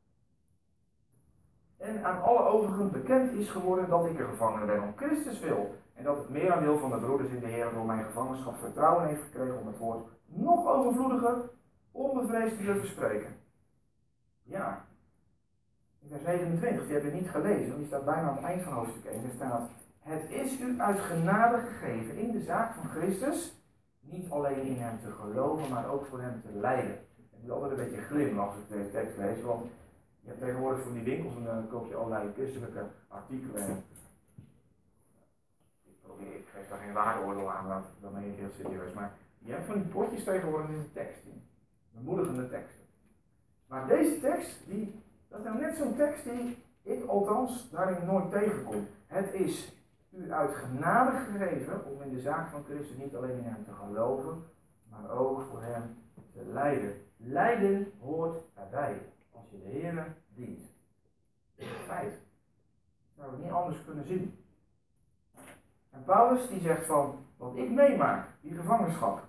en aan alle overigen bekend is geworden dat ik een gevangene ben om Christus wil. En dat het merendeel van de broeders in de Heer door mijn gevangenschap vertrouwen heeft gekregen om het woord nog overvloediger, onbevreesd te durven spreken. Ja, In vers 29, die hebben we niet gelezen, want die staat bijna aan het eind van hoofdstuk 1. Er staat: het is u uit genade gegeven in de zaak van Christus, niet alleen in hem te geloven, maar ook voor hem te lijden. Ik moet altijd een beetje glimlachen als ik deze tekst lees, want je hebt tegenwoordig voor die winkels en dan koop je allerlei christelijke artikelen. En ik geef daar geen waardeoordeel aan, dat meen ik heel serieus. Maar je hebt van die potjes tegenwoordig in de tekst, bemoedigende teksten. Maar deze tekst, dat is nou net zo'n tekst die ik althans daarin nooit tegenkom. Het is u uit genade gegeven om in de zaak van Christus niet alleen in hem te geloven, maar ook voor hem te lijden. Lijden hoort erbij, als je de Heer dient. Dat is een feit. Dat zou ik niet anders kunnen zien. En Paulus die zegt van, wat ik meemaak, die gevangenschap.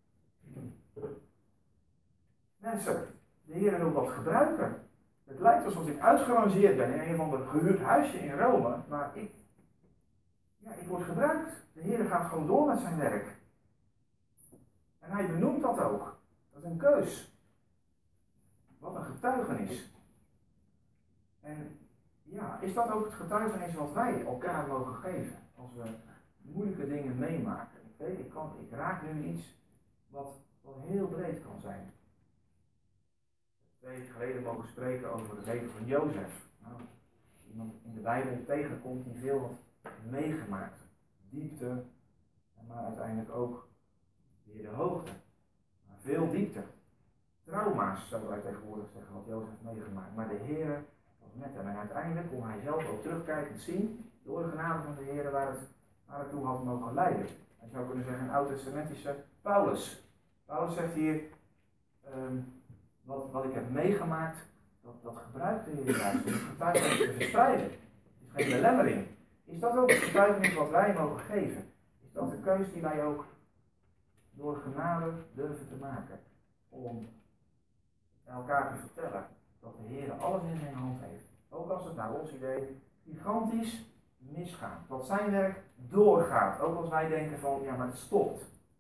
Mensen, de Heer wil dat gebruiken. Het lijkt alsof ik uitgerangeerd ben in een of ander gehuurd huisje in Rome, maar ik word gebruikt. De Heer gaat gewoon door met zijn werk. En hij benoemt dat ook. Dat is een keus. Wat een getuigenis. En ja, is dat ook het getuigenis wat wij elkaar mogen geven? Als we moeilijke dingen meemaken. Ik weet, ik raak nu iets wat heel breed kan zijn. 2 weken geleden mogen spreken over het leven van Jozef. Nou, iemand in de Bijbel tegenkomt die veel had meegemaakt. Diepte, maar uiteindelijk ook weer de hoogte. Maar veel diepte. Trauma's, zouden wij tegenwoordig zeggen, wat Jozef heeft meegemaakt. Maar de Heer was met hem. En uiteindelijk kon hij zelf ook terugkijkend zien, door de genade van de Heer, waar het toe had mogen leiden. Je zou kunnen zeggen, een oud-testamentische Paulus. Paulus zegt hier, wat ik heb meegemaakt, dat gebruikt de Heer juist om het getuigenis te verspreiden. Het is geen belemmering. Is dat ook het getuigenis wat wij mogen geven? Is dat de keus die wij ook door genade durven te maken? Om elkaar te vertellen dat de Heer alles in zijn hand heeft. Ook als het naar ons idee gigantisch misgaat. Dat zijn werk doorgaat. Ook als wij denken van, ja maar het stopt.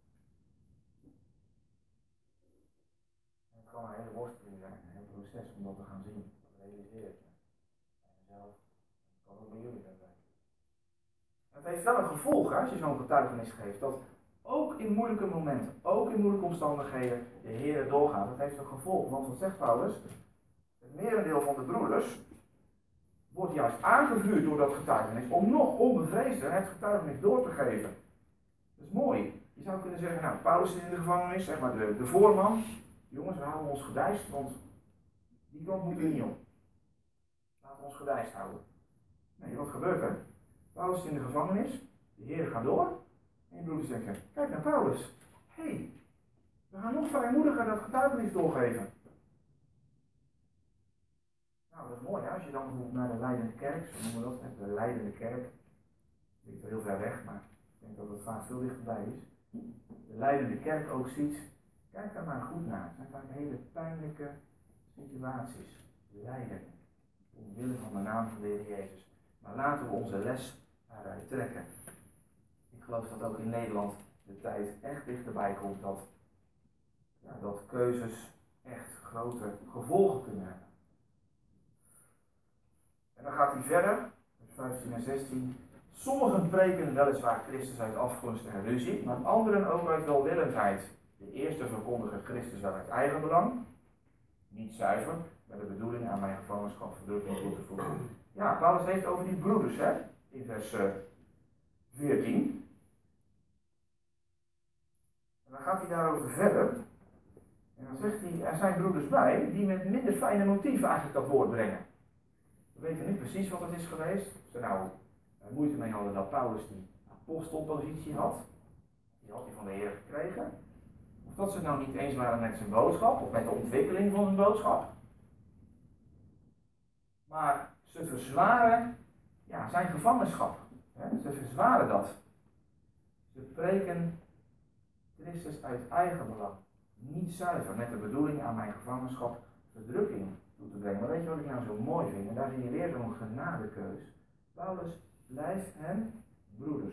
Het kan een hele worsteling zijn, een heel proces om dat te gaan zien. Dat realiseer ik me. En zelf kan ook bij jullie dat zijn. Het heeft wel een gevolg als je zo'n getuigenis geeft. Dat ook in moeilijke momenten, ook in moeilijke omstandigheden, de Heer doorgaat. Dat heeft een gevolg. Want wat zegt Paulus? Het merendeel van de broeders wordt juist aangevuurd door dat getuigenis om nog onbevreesder het getuigenis door te geven. Dat is mooi. Je zou kunnen zeggen, nou, Paulus is in de gevangenis, zeg maar de voorman. Jongens, we houden ons gedijst, want die kant moeten we niet op. Laten we ons gedijst houden. Nee, wat gebeurt er? Paulus is in de gevangenis, de Heer gaat door. En je broeders zeggen, kijk naar Paulus. Hé, we gaan nog vrijmoediger dat getuigenis doorgeven. Nou, dat is mooi, hè? Als je dan bijvoorbeeld naar de leidende kerk, zo noemen we dat, de leidende kerk. Dat ligt wel heel ver weg, maar ik denk dat het vaak veel dichterbij is. De leidende kerk ook ziet, kijk daar maar goed naar. Het zijn vaak hele pijnlijke situaties, lijden, omwille van de naam van de Heer Jezus. Maar laten we onze les daaruit trekken. Ik geloof dat ook in Nederland de tijd echt dichterbij komt dat keuzes echt grote gevolgen kunnen hebben. En dan gaat hij verder, vers 15 en 16. Sommigen preken weliswaar Christus uit afgunst en ruzie, maar anderen ook uit welwillendheid. De eerste verkondigen Christus wel uit eigen belang, niet zuiver, met de bedoeling aan mijn gevangenschap verdrukking toe te voegen. Ja, Paulus heeft over die broeders, hè, in vers 14. En dan gaat hij daarover verder. En dan zegt hij, er zijn broeders bij die met minder fijne motieven eigenlijk dat woord brengen. We weten niet precies wat het is geweest. Of ze nou moeite mee hadden dat Paulus die apostelpositie had. Die had hij van de Heer gekregen. Of dat ze het nou niet eens waren met zijn boodschap, of met de ontwikkeling van zijn boodschap. Maar ze verzwaren zijn gevangenschap. Ze verzwaren dat. Ze preken Christus uit eigen belang. Niet zuiver, met de bedoeling aan mijn gevangenschap verdrukking toe te brengen. Maar weet je wat ik nou zo mooi vind? En daar zie je weer zo'n genadekeus. Paulus blijft hen broeders.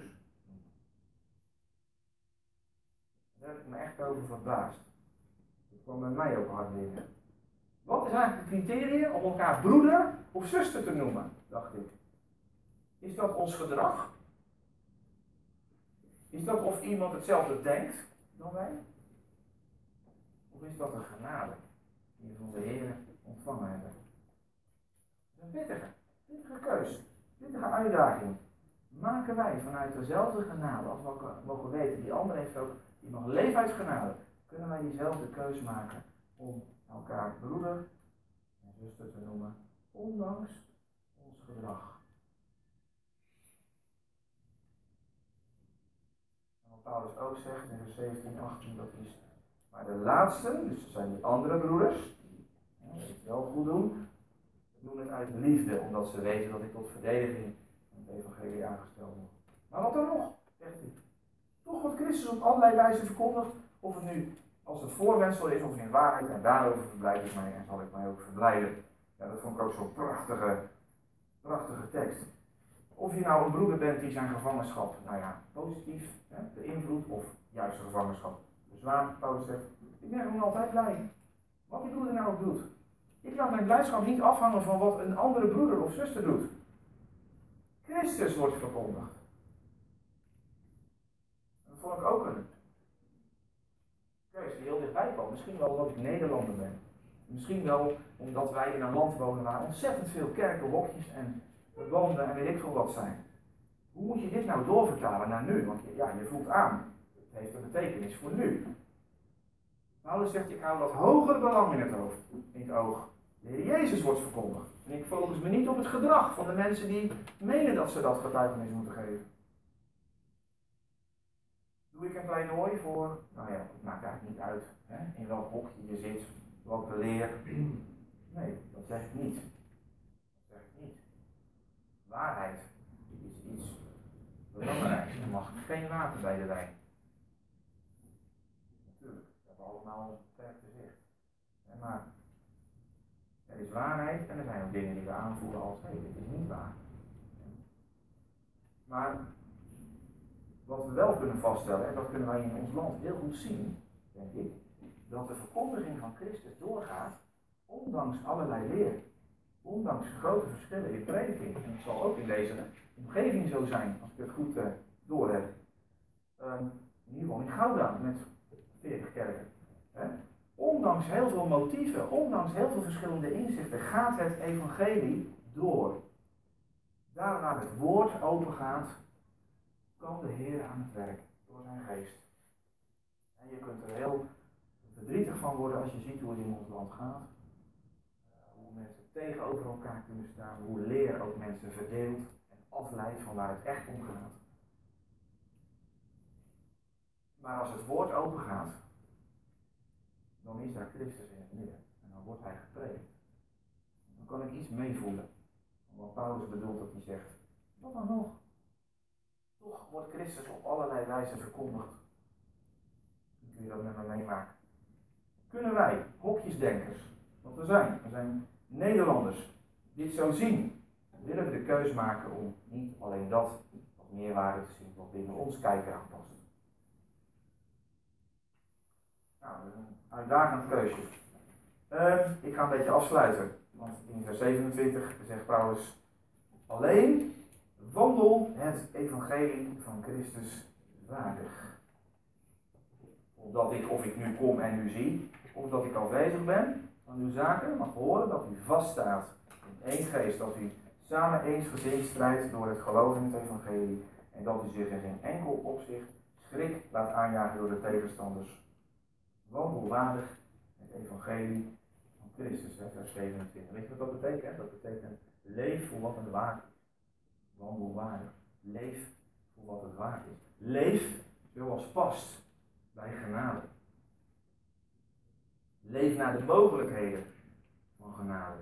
Daar heb ik me echt over verbaasd. Dat kwam bij mij ook hard binnen. Wat is eigenlijk het criterium om elkaar broeder of zuster te noemen, dacht ik. Is dat ons gedrag? Is dat of iemand hetzelfde denkt dan wij? Of is dat een genade die we van de Heer ontvangen hebben? Dat is een pittige keus, pittige uitdaging. Maken wij vanuit dezelfde genade, als we mogen weten, die ander heeft ook, die mag leven uit genade, kunnen wij diezelfde keus maken om elkaar broeder en zuster te noemen, ondanks ons gedrag. En wat Paulus ook zegt in vers 17, 18, dat is, maar de laatsten, dus dat zijn die andere broeders, die het wel goed doen het uit liefde, omdat ze weten dat ik tot verdediging van het evangelie aangesteld word. Maar wat dan nog, zegt hij. Toch wordt Christus op allerlei wijzen verkondigd, of het nu als het voorwendsel is of in waarheid, en daarover verblijd ik mij en zal ik mij ook verblijden. Ja, dat vond ik ook zo'n prachtige tekst. Of je nou een broeder bent die zijn gevangenschap, positief beïnvloedt, of juist de gevangenschap bezwaart. Paulus zegt, ik ben gewoon altijd blij. Wat die broeder nou ook doet. Ik laat mijn blijdschap niet afhangen van wat een andere broeder of zuster doet. Christus wordt verkondigd. Dat vond ik ook een keus die heel dichtbij kwam. Misschien wel omdat ik Nederlander ben. Misschien wel omdat wij in een land wonen waar ontzettend veel kerken, hokjes en banden en weet ik veel wat zijn. Hoe moet je dit nou doorvertalen naar nu? Want je voelt aan. Het heeft een betekenis voor nu. Paulus zegt, ik hou dat hogere belang in het oog. De Heer Jezus wordt verkondigd. En ik focus me niet op het gedrag van de mensen die menen dat ze dat getuigenis moeten geven. Doe ik een pleidooi voor, het maakt eigenlijk niet uit in welk hokje je zit, welke leer. Nee, dat zeg ik niet. Waarheid is iets belangrijks. Er mag geen water bij de wijn. Natuurlijk, we hebben allemaal een beperkte zicht. Maar er is waarheid en er zijn ook dingen die we aanvoelen als, dit is niet waar. Maar wat we wel kunnen vaststellen, en dat kunnen wij in ons land heel goed zien, denk ik, dat de verkondiging van Christus doorgaat, ondanks allerlei leer. Ondanks grote verschillen in prediking. En het zal ook in deze omgeving zo zijn, als ik het goed doorheb. In ieder geval in Gouda met 40 kerken. Ondanks heel veel motieven, ondanks heel veel verschillende inzichten, gaat het evangelie door. Daar waar het woord open gaat, kan de Heer aan het werk door zijn geest. En je kunt er heel verdrietig van worden als je ziet hoe het in ons land gaat. Hoe mensen tegenover elkaar kunnen staan, hoe leer ook mensen verdeelt en afleidt van waar het echt om gaat. Maar als het woord open gaat, dan is daar Christus in het midden. En dan wordt hij gepreekt. Dan kan ik iets meevoelen. Wat Paulus bedoelt dat hij zegt, wat dan nog? Toch wordt Christus op allerlei wijzen verkondigd. Dan kun je dat met me meemaken. Kunnen wij, hokjesdenkers, want we zijn Nederlanders, dit zo zien, willen we de keus maken om niet alleen dat als meerwaarde te zien wat binnen ons kijken aanpast. Nou, een uitdagend keusje. Ik ga een beetje afsluiten, want in vers 27 zegt Paulus, alleen wandel het evangelie van Christus waardig. Of ik nu kom en u zie, of dat ik afwezig ben van uw zaken, mag horen dat u vaststaat in één geest, dat u samen eensgezind strijdt door het geloof in het evangelie en dat u zich in geen enkel opzicht schrik laat aanjagen door de tegenstanders. Wandel waardig het evangelie van Christus, vers 27. Weet je wat dat betekent? Dat betekent leef voor wat het waard is. Wandel waardig. Leef voor wat het waard is. Leef zoals past bij genade. Leef naar de mogelijkheden van genade.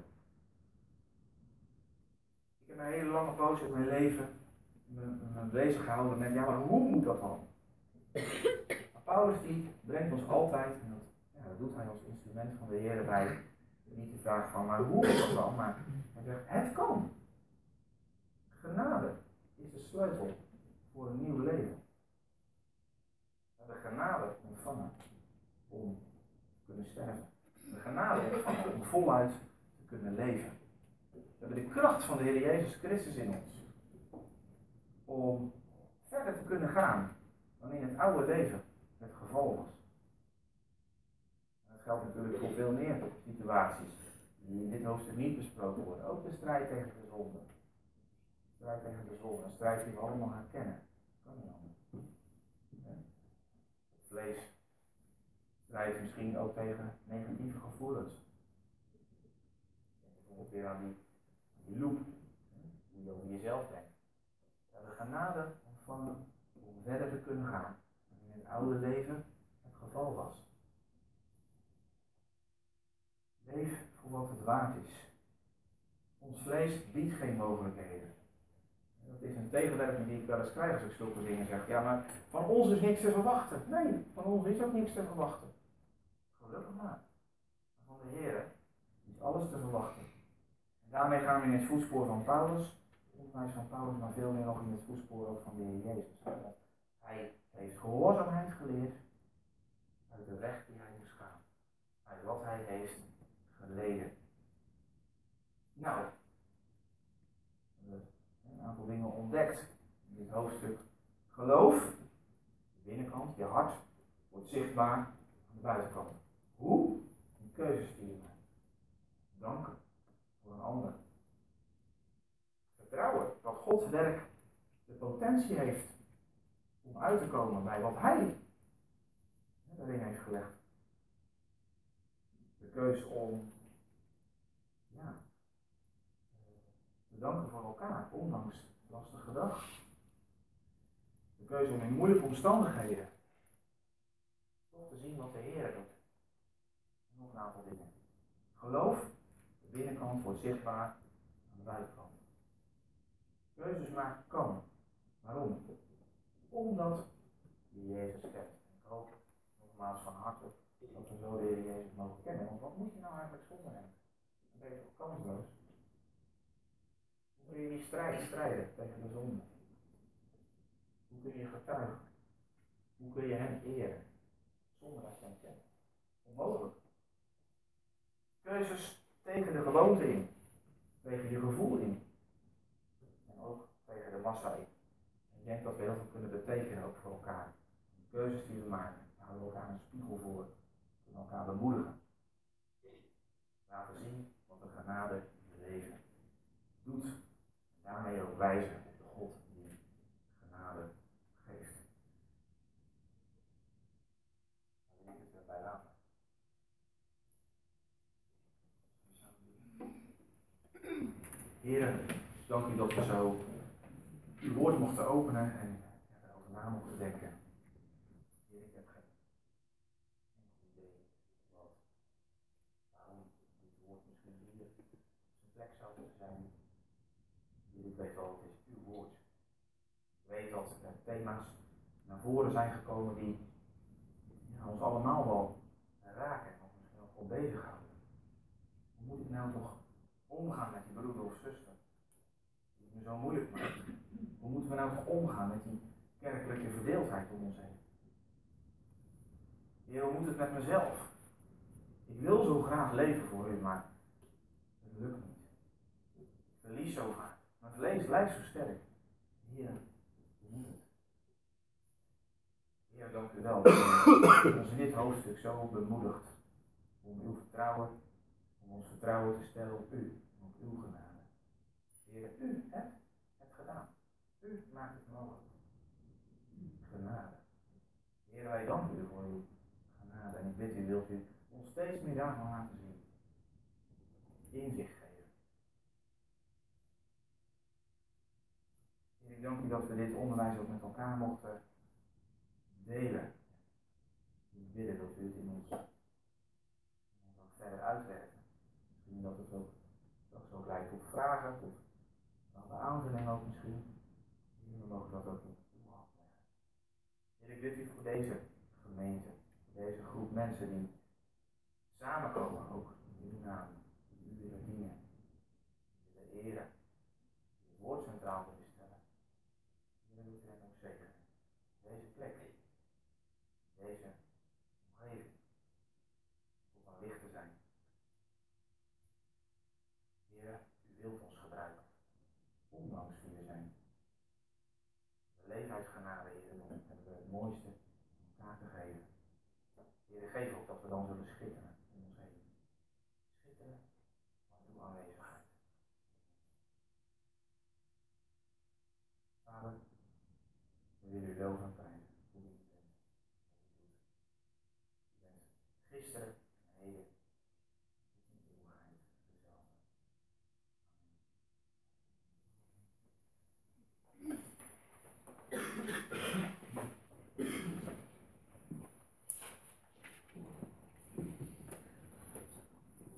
Ik heb een hele lange poos in mijn leven me bezig gehouden met, maar hoe moet dat dan? Maar Paulus die brengt ons altijd, en dat doet hij als instrument van de Heer bij, niet de vraag van, maar hoe moet dat dan? Maar hij zegt, het kan. Genade is de sleutel voor een nieuw leven. We hebben genade ontvangen om te kunnen sterven. De genade ontvangen om voluit te kunnen leven. We hebben de kracht van de Heer Jezus Christus in ons. Om verder te kunnen gaan dan in het oude leven het geval was. En dat geldt natuurlijk voor veel meer situaties die in dit hoofdstuk niet besproken worden. Ook de strijd tegen de zonde. De strijd tegen de zonde, een strijd die we allemaal herkennen. Kan niet anders. Het vlees strijdt misschien ook tegen negatieve gevoelens. Bijvoorbeeld weer aan die loop, die je over jezelf denkt. We hebben genade ontvangen om verder te kunnen gaan. In het oude leven het geval was. Leef voor wat het waard is. Ons vlees biedt geen mogelijkheden. Dat is een tegenwerping die ik wel eens krijg als ik zulke dingen zeg. Ja, maar van ons is niks te verwachten. Nee, van ons is ook niks te verwachten. Gelukkig maar. Van de Heer is alles te verwachten. En daarmee gaan we in het voetspoor van Paulus. Onderwijs van Paulus, maar veel meer nog in het voetspoor ook van de Heer Jezus. Hij heeft gehoorzaamheid geleerd uit de weg die hij moest gaan. Uit wat hij heeft geleden. Nou, een aantal dingen ontdekt in dit hoofdstuk. Geloof, de binnenkant, je hart, wordt zichtbaar aan de buitenkant. Hoe? In keuzes die je maakt. Danken voor een ander. Vertrouwen dat Gods werk de potentie heeft om uit te komen bij wat hij erin heeft gelegd. De keuze om te danken voor elkaar, ondanks de lastige dag. De keuze om in moeilijke omstandigheden toch te zien wat de Heer doet. Nog een aantal dingen. Geloof, de binnenkant wordt zichtbaar aan de buitenkant. Keuzes maken kan. Waarom? Omdat je Jezus kent. Ik hoop nogmaals van harte dat we zo de Heer Jezus mogen kennen. Want wat moet je nou eigenlijk zonder hem? Dan ben je toch kansloos? Hoe kun je die strijd strijden tegen de zonde? Hoe kun je getuigen? Hoe kun je hem eren? Zonder dat je hem kent. Onmogelijk. Keuzes tegen de gewoonte in. Tegen je gevoel in. En ook tegen de massa in. Ik denk dat we heel veel kunnen betekenen ook voor elkaar. De keuzes die we maken, houden we elkaar een spiegel voor. We kunnen elkaar bemoedigen. Laten zien wat de genade in je leven doet. En daarmee ook wijzen op de God die genade geeft. Dan wil ik het erbij laten. Heren, dank u dat we zo uw woord mochten openen en erover na mochten denken. Heer, ik heb geen idee waarom dit woord misschien hier op zijn plek zou moeten zijn. Heer, ik weet wel, het is uw woord. Ik weet dat er thema's naar voren zijn gekomen die ons allemaal wel raken of misschien ook wel bezighouden. Hoe moet ik nou toch omgaan met die broeder of zuster die het me zo moeilijk maakt? Hoe moeten we nou toch omgaan met die kerkelijke verdeeldheid om ons heen? Heer, hoe moet het met mezelf? Ik wil zo graag leven voor u, maar het lukt niet. Ik verlies zo vaak. Mijn vlees lijkt zo sterk. Heer, hoe moet het? Heer, dank u wel dat u ons in dit hoofdstuk zo bemoedigt om uw vertrouwen, om ons vertrouwen te stellen op u, op uw genade. Heer, u hebt het gedaan. U maakt het mogelijk. Genade. Heer, wij danken u voor uw genade. En ik bid u, wilt u ons steeds meer daarvan laten zien. Inzicht geven. Heer, ik dank u dat we dit onderwijs ook met elkaar mochten delen. Ik bid dat u het in ons nog verder uitwerkt. Misschien dat het ook leidt tot vragen, tot een aanvulling ook misschien. We mogen dat ook in uw hand leggen. Heer, ik bid u voor deze gemeente, voor deze groep mensen die samenkomen ook in uw naam, die u willen dienen, die willen eren, die het woord centraal willen stellen. Heer, wilt u hen ook zegenen. Deze plek, deze omgeving, tot een licht te zijn. Heer, u wilt ons eeuwigheidsgenade, Heer, dan hebben we het mooiste om elkaar te geven. Heer, geef ook dat we dan zullen schitteren in ons heen. Schitteren van uw aanwezigheid. Vader, we willen u loven en prijzen. Hoe u bent. Hoe u doet. U bent gisteren en heden. In eeuwigheid dezelfde. Amen.